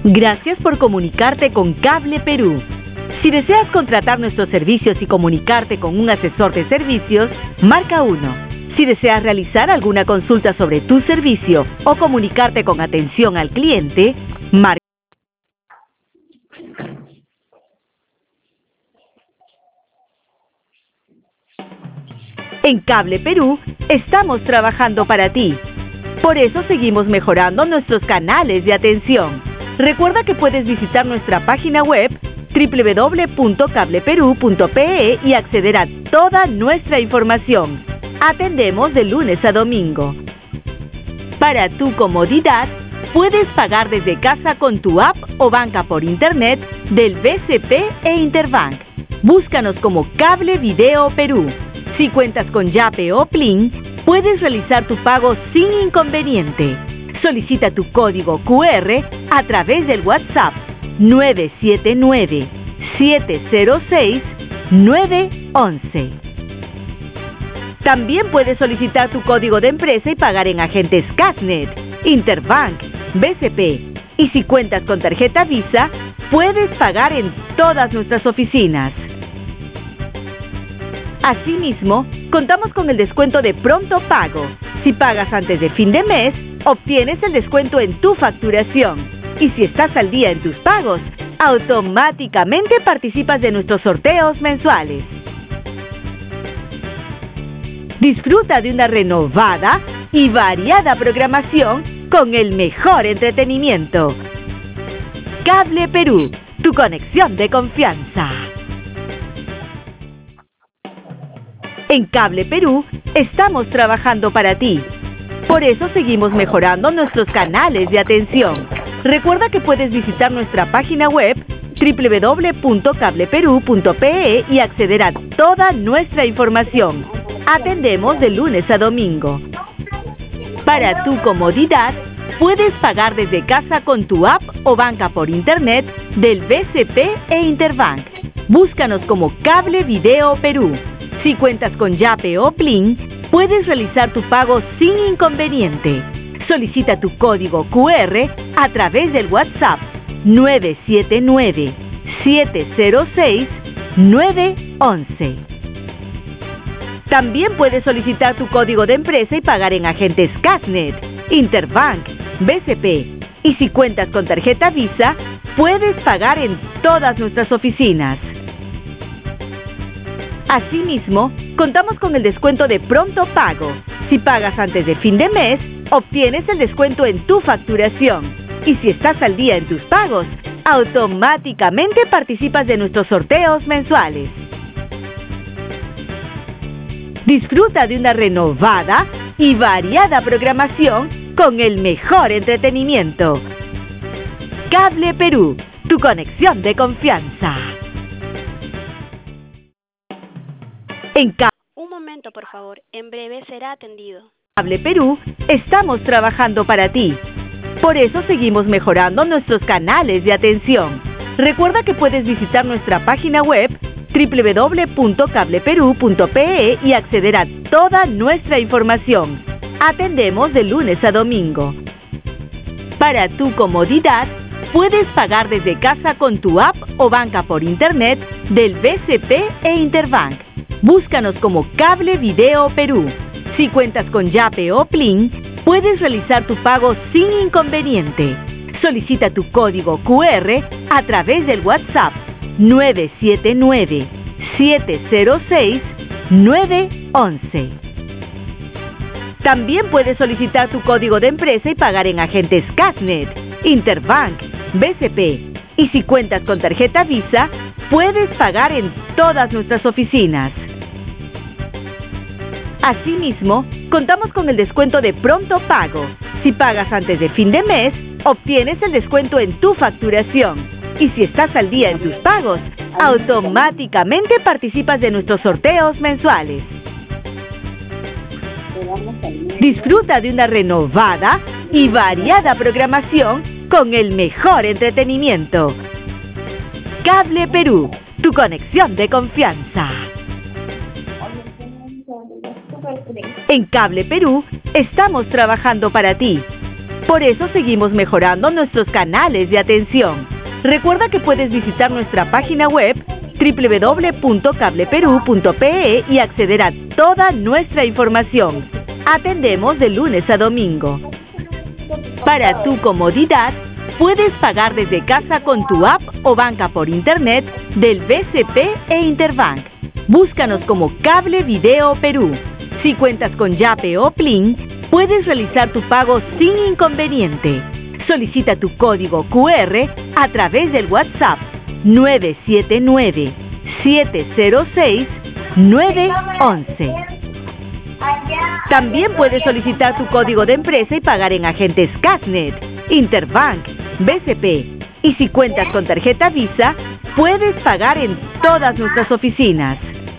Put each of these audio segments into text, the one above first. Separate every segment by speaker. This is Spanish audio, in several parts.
Speaker 1: Gracias por comunicarte con Cable Perú. Si deseas contratar nuestros servicios y comunicarte con un asesor de servicios, marca 1. Si deseas realizar alguna consulta sobre tu servicio o comunicarte con atención al cliente, marca. En Cable Perú estamos trabajando para ti. Por eso seguimos mejorando nuestros canales de atención. Recuerda que puedes visitar nuestra página web www.cableperu.pe y acceder a toda nuestra información. Atendemos de lunes a domingo. Para tu comodidad, puedes pagar desde casa con tu app o banca por internet del BCP e Interbank. Búscanos como Cable Video Perú. Si cuentas con Yape o Plin, puedes realizar tu pago sin inconveniente. Solicita tu código QR a través del WhatsApp 979-706-911. También puedes solicitar tu código de empresa y pagar en agentes Casnet, Interbank, BCP. Y si cuentas con tarjeta Visa, puedes pagar en todas nuestras oficinas. Asimismo, contamos con el descuento de pronto pago. Si pagas antes de fin de mes, obtienes el descuento en tu facturación. Y si estás al día en tus pagos, automáticamente participas de nuestros sorteos mensuales. Disfruta de una renovada y variada programación con el mejor entretenimiento. Cable Perú, tu conexión de confianza. En Cable Perú estamos trabajando para ti. Por eso seguimos mejorando nuestros canales de atención. Recuerda que puedes visitar nuestra página web www.cableperu.pe y acceder a toda nuestra información. Atendemos de lunes a domingo. Para tu comodidad, puedes pagar desde casa con tu app o banca por internet del BCP e Interbank. Búscanos como Cable Video Perú. Si cuentas con Yape o Plin, puedes realizar tu pago sin inconveniente. Solicita tu código QR a través del WhatsApp 979-706-911. También puedes solicitar tu código de empresa y pagar en agentes Casnet, Interbank, BCP. Y si cuentas con tarjeta Visa, puedes pagar en todas nuestras oficinas. Asimismo, contamos con el descuento de pronto pago. Si pagas antes de fin de mes, obtienes el descuento en tu facturación. Y si estás al día en tus pagos, automáticamente participas de nuestros sorteos mensuales. Disfruta de una renovada y variada programación con el mejor entretenimiento. Cable Perú, tu conexión de confianza.
Speaker 2: Un momento, por favor. En breve será atendido.
Speaker 1: Cable Perú estamos trabajando para ti. Por eso seguimos mejorando nuestros canales de atención. Recuerda que puedes visitar nuestra página web www.cableperu.pe y acceder a toda nuestra información. Atendemos de lunes a domingo. Para tu comodidad, puedes pagar desde casa con tu app o banca por internet del BCP e Interbank. Búscanos como Cable Video Perú. Si cuentas con Yape o Plin, puedes realizar tu pago sin inconveniente. Solicita tu código QR a través del WhatsApp 979-706-911. También puedes solicitar tu código de empresa y pagar en agentes Casnet, Interbank, BCP. Y si cuentas con tarjeta Visa, puedes pagar en todas nuestras oficinas. Asimismo, contamos con el descuento de pronto pago. Si pagas antes de fin de mes, obtienes el descuento en tu facturación. Y si estás al día en tus pagos, automáticamente participas de nuestros sorteos mensuales. Disfruta de una renovada y variada programación con el mejor entretenimiento. Cable Perú, tu conexión de confianza. En Cable Perú estamos trabajando para ti. Por eso seguimos mejorando nuestros canales de atención. Recuerda que puedes visitar nuestra página web www.cableperú.pe y acceder a toda nuestra información. Atendemos de lunes a domingo. Para tu comodidad, puedes pagar desde casa con tu app o banca por internet del BCP e Interbank. Búscanos como Cable Video Perú. Si cuentas con Yape o Plin, puedes realizar tu pago sin inconveniente. Solicita tu código QR a través del WhatsApp 979-706-911. También puedes solicitar tu código de empresa y pagar en agentes Casnet, Interbank, BCP. Y si cuentas con tarjeta Visa, puedes pagar en todas nuestras oficinas.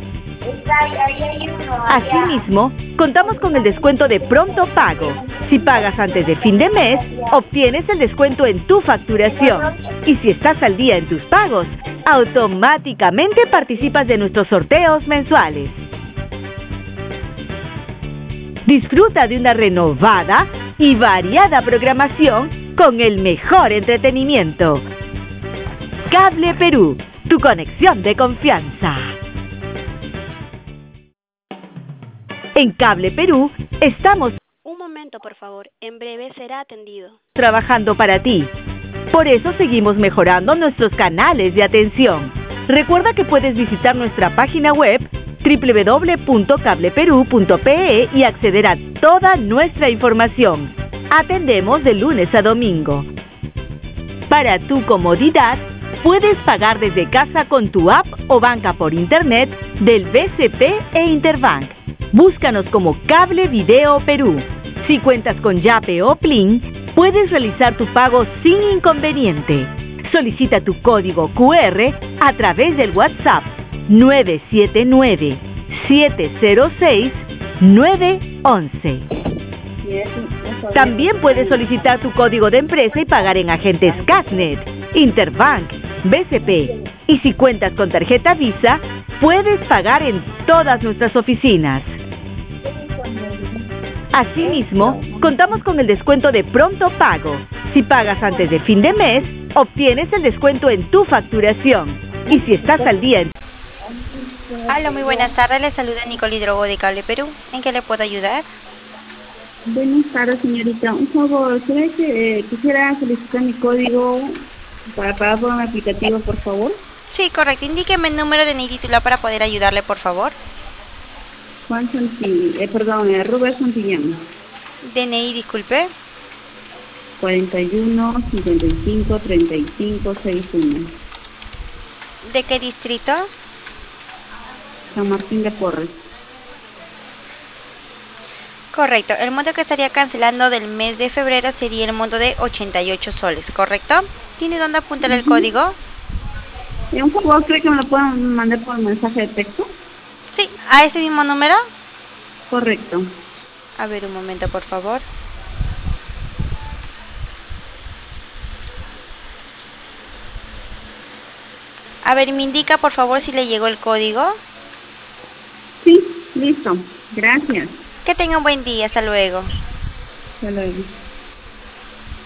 Speaker 1: Asimismo, contamos con el descuento de pronto pago. Si pagas antes de fin de mes, obtienes el descuento en tu facturación. Y si estás al día en tus pagos, automáticamente participas de nuestros sorteos mensuales. Disfruta de una renovada y variada programación con el mejor entretenimiento. Cable Perú, tu conexión de confianza. En Cable Perú estamos
Speaker 2: Un momento, por favor. En breve será atendido.
Speaker 1: trabajando para ti. Por eso seguimos mejorando nuestros canales de atención. Recuerda que puedes visitar nuestra página web www.cableperú.pe y acceder a toda nuestra información. Atendemos de lunes a domingo. Para tu comodidad, puedes pagar desde casa con tu app o banca por internet del BCP e Interbank. Búscanos como Cable Video Perú. Si cuentas con Yape o Plin, puedes realizar tu pago sin inconveniente. Solicita tu código QR a través del WhatsApp 979-706-911. También puedes solicitar tu código de empresa y pagar en agentes Casnet, Interbank, BCP. Y si cuentas con tarjeta Visa, puedes pagar en todas nuestras oficinas. Asimismo, contamos con el descuento de pronto pago. Si pagas antes de fin de mes, obtienes el descuento en tu facturación. Y si estás al día en...
Speaker 3: Hola, muy buenas tardes. Le saluda Nicole Hidrogo de Cable Perú. ¿En qué le puedo ayudar?
Speaker 4: Buenas tardes, señorita. Un favor, ¿será que quisiera solicitar mi código para pagar por un aplicativo, por favor?
Speaker 3: Sí, correcto. Indíqueme el número de NIE titular para poder ayudarle, por favor.
Speaker 4: Rubén Santillán.
Speaker 3: DNI, disculpe.
Speaker 4: 41 55 35 61.
Speaker 3: ¿De qué distrito?
Speaker 4: San Martín de Porres.
Speaker 3: Correcto. El monto que estaría cancelando del mes de febrero sería el monto de 88 soles, ¿correcto? ¿Tiene dónde apuntar el código?
Speaker 4: Un favor, ¿cree que me lo puedan mandar por mensaje de texto?
Speaker 3: Sí, ¿a ese mismo número?
Speaker 4: Correcto.
Speaker 3: A ver, un momento, por favor. A ver, me indica, por favor, si le llegó el código.
Speaker 4: Sí, listo. Gracias.
Speaker 3: Que tenga un buen día. Hasta luego.
Speaker 4: Hasta luego.